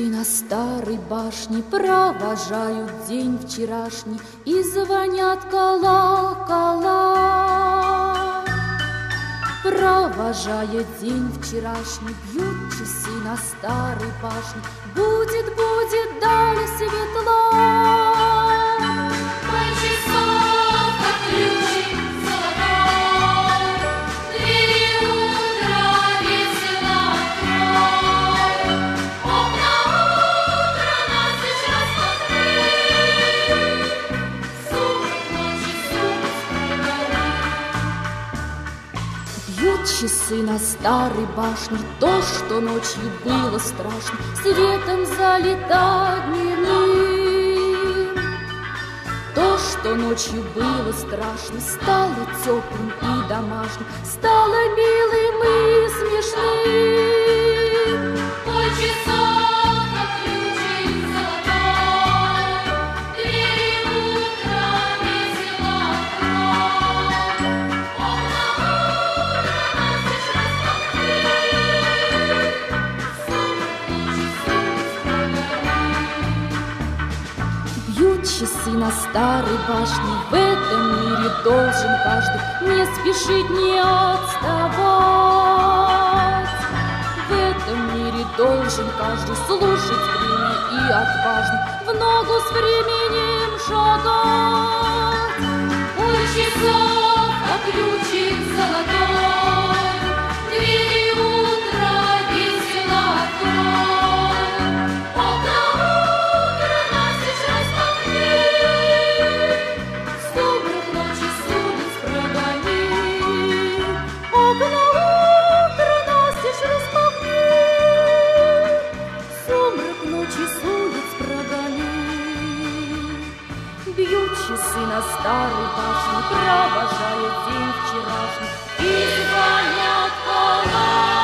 часы на старой башне провожают день вчерашний и звонят колокола. Провожая день вчерашний, бьют часы на старой башне. Будет, будет далее светло. Мой часов, как ключик золотой, двери утра весело открой. Окна утра настежь распахни, сумрак ночи сумрак. Бьют часы на старой башне, то, что ночью было страшно, светом залито дневным. То, что ночью было страшно, стало теплым и домашним, стало милым и смешным. Мой часов, как ключик золотой, двери утра весело открой. Окна утра настежь распахни, сумрак ночи сумрак. Бьют часы на старой башне, в этом мире должен каждый не спешить, не отставать. В этом мире должен каждый слушать время и отважно в ногу с временем шагать. Мой часов, как ключик золотой, двери утра весело открой. Окна утра настежь распахни, сумрак ночи с улиц прогони. Окна утра настежь распахни, сумрак ночи с улиц прогони. Бьют часы на старой башне, провожая день вчерашний, и звонят колокола.